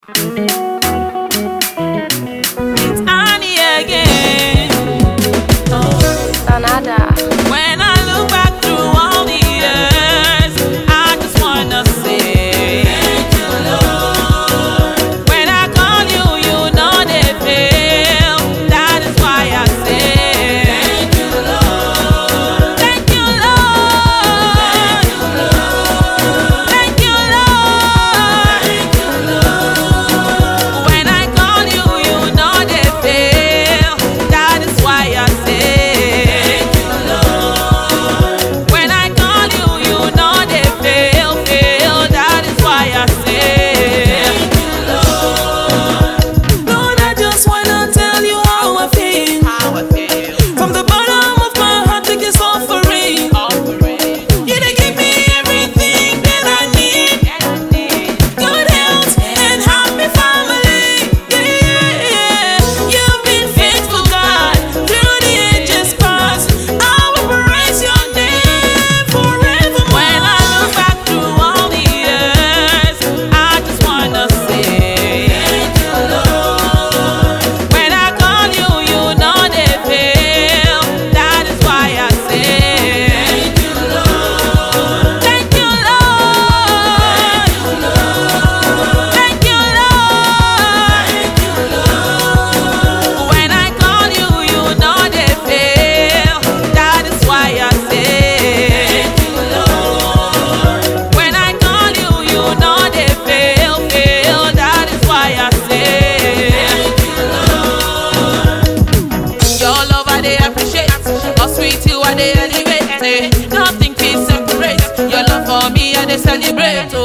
It's Annie again. Sanada. When I look back through all the years, I just wanna say thank you, Lord. When I call you, you know they fail. That is why I say thank you, Lord. Thank you, Lord. Thank you, Lord. Thank you, Lord. When I call you, you know they fail. That is why I say thank you, Lord. When I call you, you know they fail. That is why I say thank you, Lord. Lord, I just wanna tell you how I feel. From the bottom of my heart, take this offering. You done give me everything that I need. Good health and happy family. Yeah. You've been faithful, God, through the ages past. I will praise your name forever. When I look back through all the years, I just wanna say thank you, Lord. When I call you, you know they fail. That is why I say thank you, Lord. Thank you, Lord. Thank you, Lord. When I call you, you know they fail. That is why I say thank you, Lord. When I call you, you know they fail. That is why I say thank you, Lord. Your love I dey appreciate. How sweet you I dey elevate. Nothing can separate. Your love for me I dey celebrate.